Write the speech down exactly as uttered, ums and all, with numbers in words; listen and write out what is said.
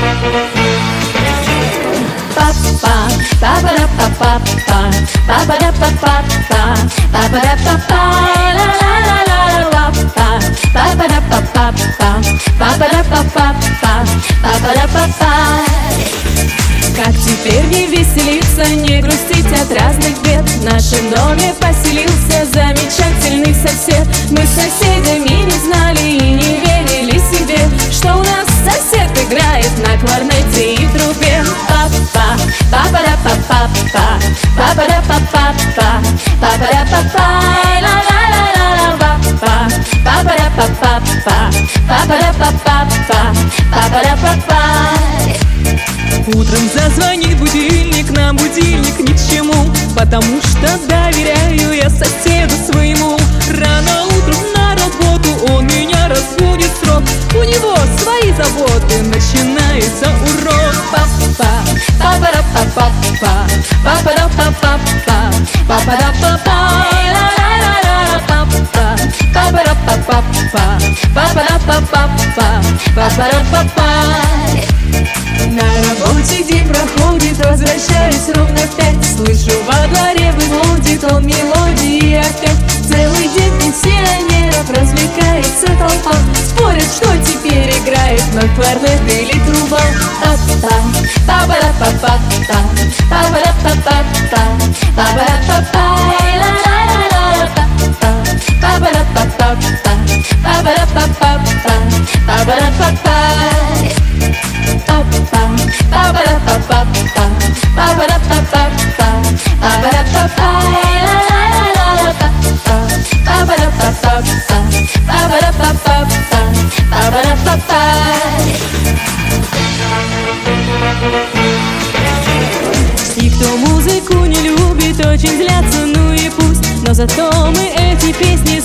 Как теперь не веселиться, не грустить от разных бед? В нашем доме поселился замечательный сосед. Мы с соседями не знали и не верили себе, что у нас сосед играет на кларнете и трубе. Папа, папа-да-па-па-па, папа-да-па-па-па, папа-да-па-па, ла-ла-ла-ла-ла, папа, папа-да-па-па-па, папа-да-па-па-па, папа-да-па-па. Утром зазвонит будильник, нам будильник ни к чему, потому что доверяю я соседу своему. Рано утром на работу он меня разбудит срок, у него свои заботы, начинается урок. Папа, папа-да-па-па-па, папа-да-па-па-па, папа-да-па-па, ла-ла-ла-ла, папа, папа-да-па-па-па, папа-да-па-па-па, папа-да-па-па. На работе день проходит, возвращаюсь ровно в пять. Слышу, во дворе выводит он мелодии опять. Целый день пенсионеров развлекается толпа, спорят, что теперь играет, на кларнет или труба. Папа, папа-да-па-па-па, папа-да-па-па-па, папа-да-па-па, ла-ла-ла-ла, папа, папа-да-па-па-па, папа-да-па-па-па, папа-да-па-па. И кто музыку не любит, очень злятся, ну и пусть. Но зато мы эти песни